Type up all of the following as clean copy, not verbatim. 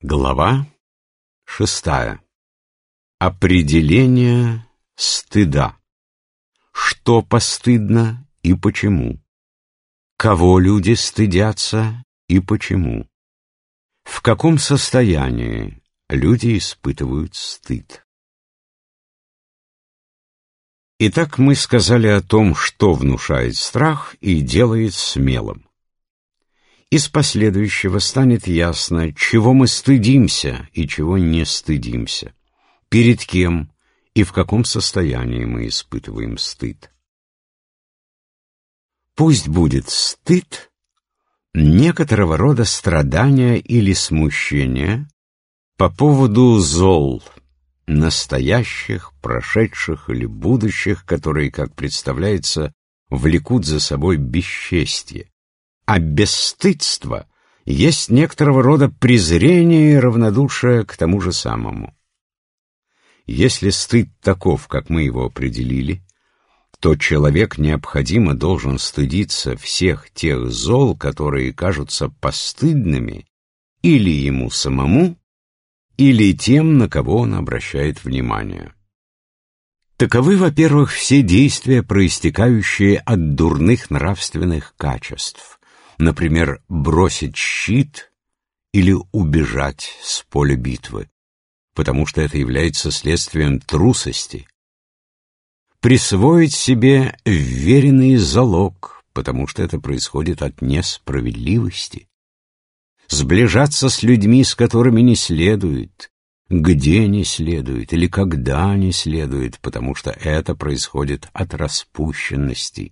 Глава 6. Определение стыда. Что постыдно и почему? Кого люди стыдятся и почему? В каком состоянии люди испытывают стыд? Итак, мы сказали о том, что внушает страх и делает смелым. Из последующего станет ясно, чего мы стыдимся и чего не стыдимся, перед кем и в каком состоянии мы испытываем стыд. Пусть будет стыд некоторого рода страдания или смущения по поводу зол, настоящих, прошедших или будущих, которые, как представляется, влекут за собой бесчестье. А бесстыдство есть некоторого рода презрение и равнодушие к тому же самому. Если стыд таков, как мы его определили, то человек необходимо должен стыдиться всех тех зол, которые кажутся постыдными или ему самому, или тем, на кого он обращает внимание. Таковы, во-первых, все действия, проистекающие от дурных нравственных качеств. Например, бросить щит или убежать с поля битвы, потому что это является следствием трусости. Присвоить себе вверенный залог, потому что это происходит от несправедливости. Сближаться с людьми, с которыми не следует, где не следует или когда не следует, потому что это происходит от распущенности.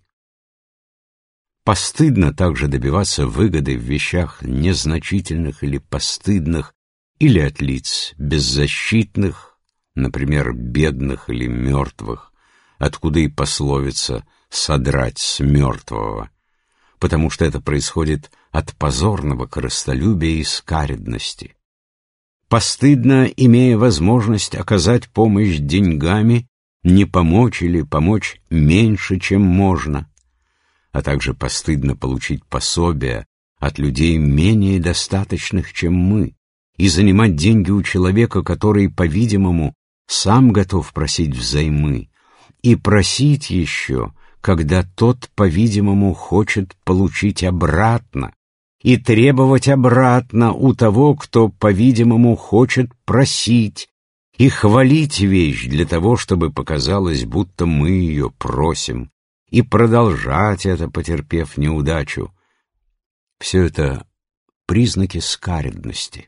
Постыдно также добиваться выгоды в вещах незначительных или постыдных, или от лиц беззащитных, например, бедных или мертвых, откуда и пословица «содрать с мертвого», потому что это происходит от позорного корыстолюбия и скаредности. Постыдно, имея возможность оказать помощь деньгами, не помочь или помочь меньше, чем можно, а также постыдно получить пособия от людей менее достаточных, чем мы, и занимать деньги у человека, который, по-видимому, сам готов просить взаймы, и просить еще, когда тот, по-видимому, хочет получить обратно, и требовать обратно у того, кто, по-видимому, хочет просить, и хвалить вещь для того, чтобы показалось, будто мы ее просим, и продолжать это, потерпев неудачу. Все это признаки скаредности.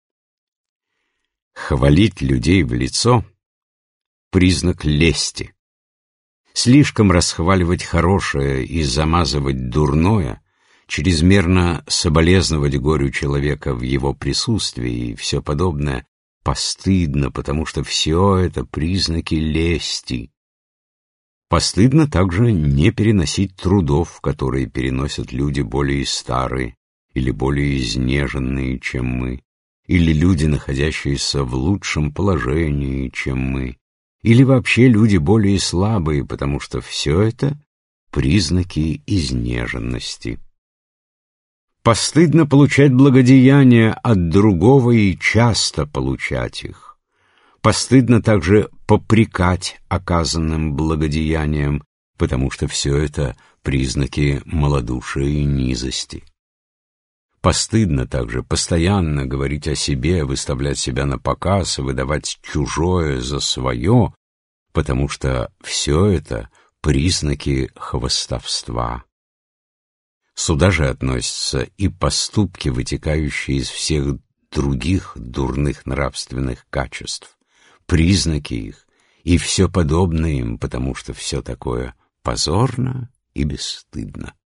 Хвалить людей в лицо — признак лести. Слишком расхваливать хорошее и замазывать дурное, чрезмерно соболезновать горю человека в его присутствии и все подобное постыдно, потому что все это признаки лести. Постыдно также не переносить трудов, которые переносят люди более старые или более изнеженные, чем мы, или люди, находящиеся в лучшем положении, чем мы, или вообще люди более слабые, потому что все это признаки изнеженности. Постыдно получать благодеяния от другого и часто получать их. Постыдно также попрекать оказанным благодеянием, потому что все это признаки малодушия и низости. Постыдно также постоянно говорить о себе, выставлять себя на показ, выдавать чужое за свое, потому что все это признаки хвастовства. Сюда же относятся и поступки, вытекающие из всех других дурных нравственных качеств, признаки их и все подобное им, потому что все такое позорно и бесстыдно.